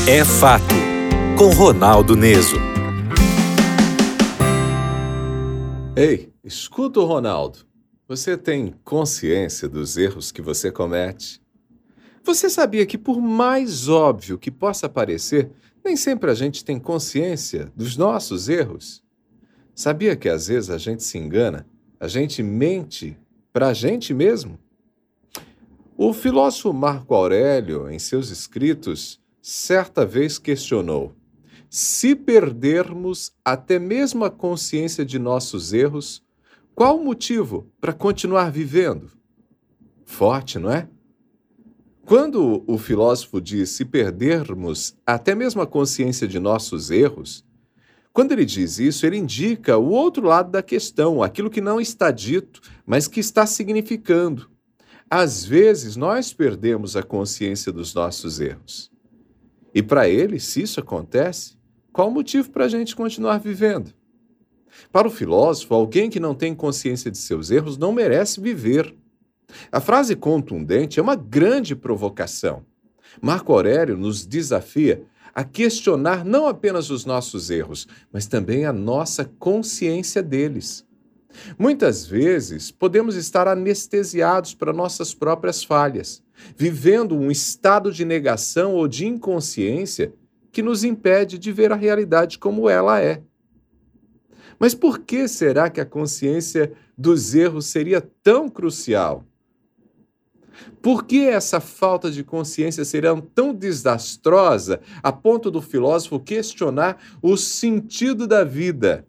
É Fato, com Ronaldo Neso. Ei, escuta o Ronaldo. Você tem consciência dos erros que você comete? Você sabia que, por mais óbvio que possa parecer, nem sempre a gente tem consciência dos nossos erros? Sabia que às vezes a gente se engana? A gente mente para a gente mesmo? O filósofo Marco Aurélio, em seus escritos, certa vez questionou: se perdermos até mesmo a consciência de nossos erros, qual o motivo para continuar vivendo? Forte, não é? Quando o filósofo diz se perdermos até mesmo a consciência de nossos erros, quando ele diz isso, ele indica o outro lado da questão, aquilo que não está dito, mas que está significando. Às vezes, nós perdemos a consciência dos nossos erros. E para ele, se isso acontece, qual o motivo para a gente continuar vivendo? Para o filósofo, alguém que não tem consciência de seus erros não merece viver. A frase contundente é uma grande provocação. Marco Aurélio nos desafia a questionar não apenas os nossos erros, mas também a nossa consciência deles. Muitas vezes, podemos estar anestesiados para nossas próprias falhas, vivendo um estado de negação ou de inconsciência que nos impede de ver a realidade como ela é. Mas por que será que a consciência dos erros seria tão crucial? Por que essa falta de consciência seria tão desastrosa a ponto do filósofo questionar o sentido da vida?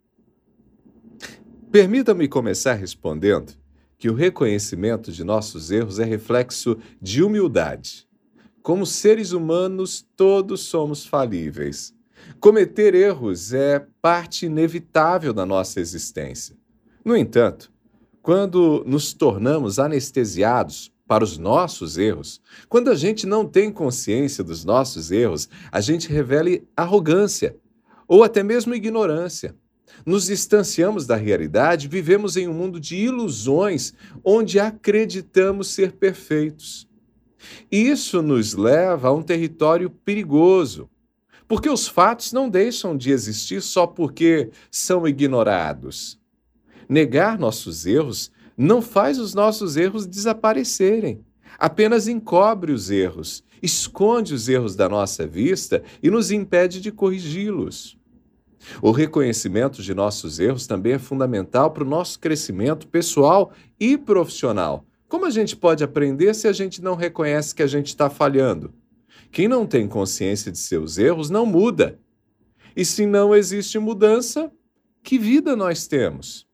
Permita-me começar respondendo que o reconhecimento de nossos erros é reflexo de humildade. Como seres humanos, todos somos falíveis. Cometer erros é parte inevitável da nossa existência. No entanto, quando nos tornamos anestesiados para os nossos erros, quando a gente não tem consciência dos nossos erros, a gente revela arrogância ou até mesmo ignorância. Nos distanciamos da realidade, vivemos em um mundo de ilusões onde acreditamos ser perfeitos. E isso nos leva a um território perigoso, porque os fatos não deixam de existir só porque são ignorados. Negar nossos erros não faz os nossos erros desaparecerem, apenas encobre os erros, esconde os erros da nossa vista e nos impede de corrigi-los. O reconhecimento de nossos erros também é fundamental para o nosso crescimento pessoal e profissional. Como a gente pode aprender se a gente não reconhece que a gente está falhando? Quem não tem consciência de seus erros não muda. E se não existe mudança, que vida nós temos?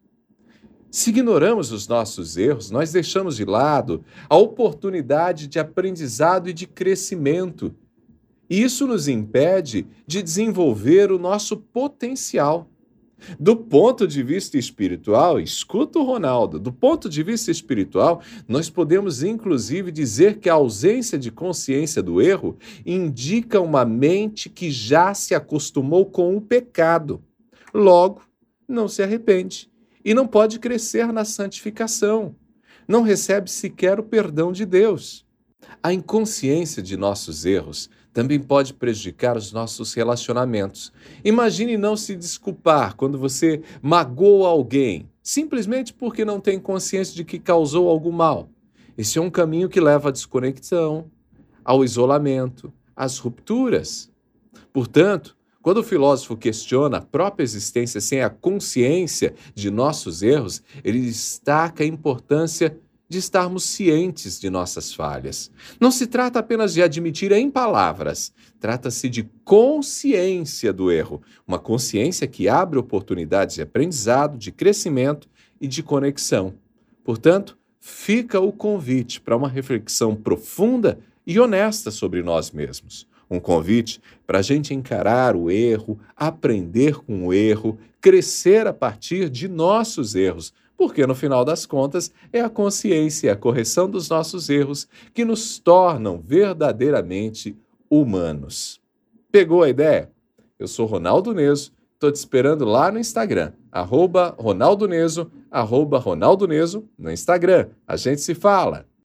Se ignoramos os nossos erros, nós deixamos de lado a oportunidade de aprendizado e de crescimento. E isso nos impede de desenvolver o nosso potencial. Do ponto de vista espiritual, escuta o Ronaldo, do ponto de vista espiritual, nós podemos inclusive dizer que a ausência de consciência do erro indica uma mente que já se acostumou com o pecado. Logo, não se arrepende e não pode crescer na santificação. Não recebe sequer o perdão de Deus. A inconsciência de nossos erros também pode prejudicar os nossos relacionamentos. Imagine não se desculpar quando você magoa alguém, simplesmente porque não tem consciência de que causou algum mal. Esse é um caminho que leva à desconexão, ao isolamento, às rupturas. Portanto, quando o filósofo questiona a própria existência sem a consciência de nossos erros, ele destaca a importância de estarmos cientes de nossas falhas. Não se trata apenas de admitir em palavras, trata-se de consciência do erro, uma consciência que abre oportunidades de aprendizado, de crescimento e de conexão. Portanto, fica o convite para uma reflexão profunda e honesta sobre nós mesmos. Um convite para a gente encarar o erro, aprender com o erro, crescer a partir de nossos erros, porque no final das contas é a consciência e a correção dos nossos erros que nos tornam verdadeiramente humanos. Pegou a ideia? Eu sou Ronaldo Neso, estou te esperando lá no Instagram, @Ronaldo Neso, @Ronaldo Neso no Instagram. A gente se fala.